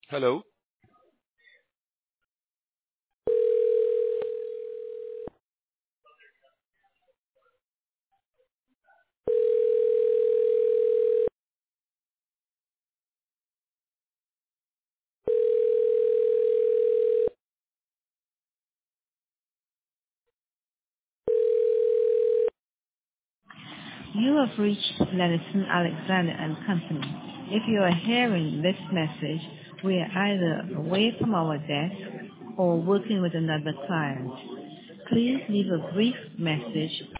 Hello. You have reached Lenison Alexander and Company. If you are hearing this message, we are either away from our desk or working with another client. Please leave a brief message